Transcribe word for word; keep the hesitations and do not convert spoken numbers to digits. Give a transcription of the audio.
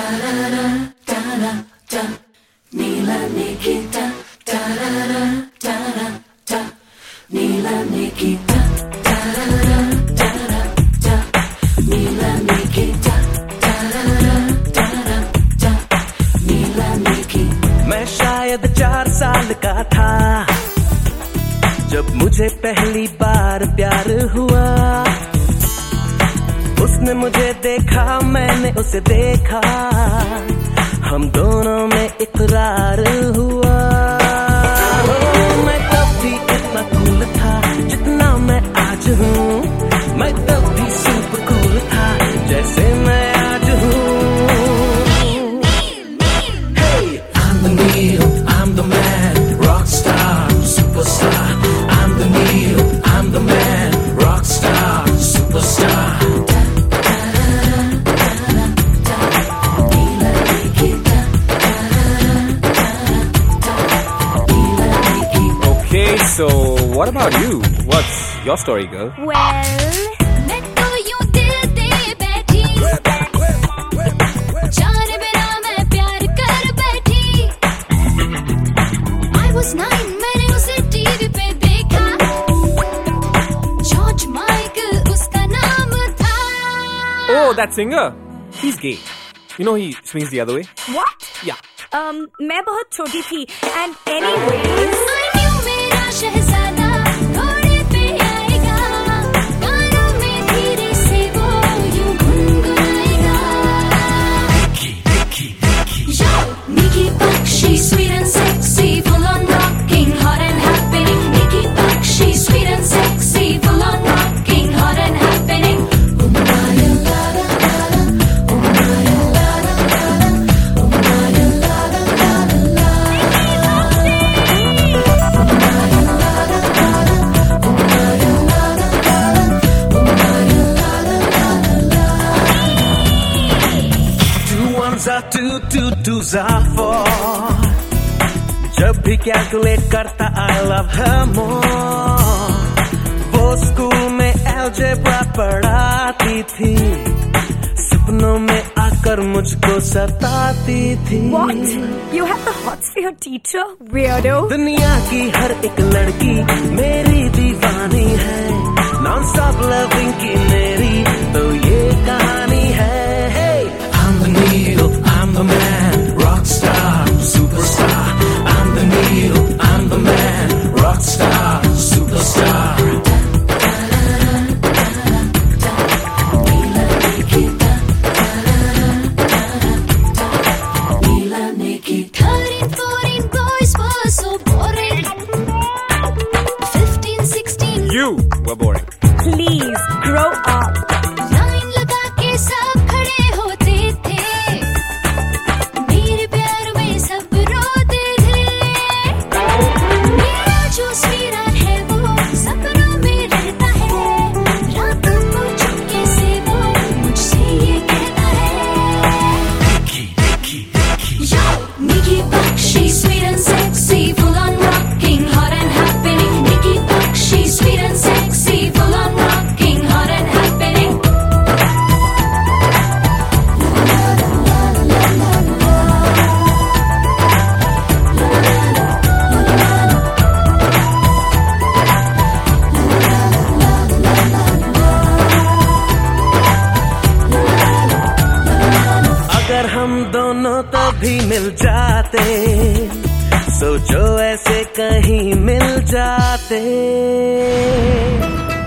Nila Nikita, da da da da da da. Nila Nikita, da da da da da da. Nila Nikita, da da da da da da. Nila Nikita. मैं शायद चार साल का था जब मुझे पहली बार प्यार हुआ। उसने मुझे देखा, मैंने उसे देखा, हम दोनों में इकरार हुआ। मैं तब भी इतना कूल था जितना मैं आज हूँ, मैं तब भी सुपर कूल था जैसे मैं आज हूँ। Hey, I'm the Neil, I'm the man, rock star, superstar. I'm the Neil, I'm the man, rock star, superstar. Okay, so what about you? What's your story, girl? Well, मैं तो यूं दिल दे बैठी, जाने बिना मैं प्यार कर बैठी। I was nine, मैंने उसे टीवी पे देखा, जॉर्ज माइकल उसका नाम था। Oh, that singer? He's gay. You know he swings the other way? What? Yeah. Um, मैं बहुत छोटी थी and anyways I knew मेरा शहजादा घोड़े पे आएगा, गानों में धीरे से वो यूं गुनगुनाएगा। Nikki, Nikki, Nikki. Yo, Nikki Bakshi, sweet and sexy, full on rocking, hot and happening. Nikki Bakshi, sweet and sexy, full on rocking, hot and happening. Two, two, twos are four. जब भी calculate करता I love her more. वो school में algebra पढ़ाती थी, सपनों में आकर मुझको सताती थी। What? You have the hots for your teacher, weirdo? दुनिया की हर एक लड़की मेरी दीवानी है, नॉन स्टॉप लविंग की मेरी तो ये कहानी है। Hey, I'm the Neil, I'm the man, rock star, superstar. I'm the Neil, I'm the man, rock star, superstar. thirteen, fourteen boys were so boring. fifteen, sixteen. You were boring. Please grow up. Line लगा के सब खड़े होते थे, मेरे प्यार में सब रोते थे। मेरा जो स्वीरा है वो सपनों में रहता है, रातों को चुपके से वो मुझसे ये कहता है। Nikki, Nikki, Nikki. Yo, Nikki Bakshi, sweet and sexy, full on rocking, hot and happening. Nikki Bakshi, sweet and sexy, full on rocking, hot and happening. अगर हम दोनों तभी मिल जाते, सोचो ऐसे कहीं मिल जाते।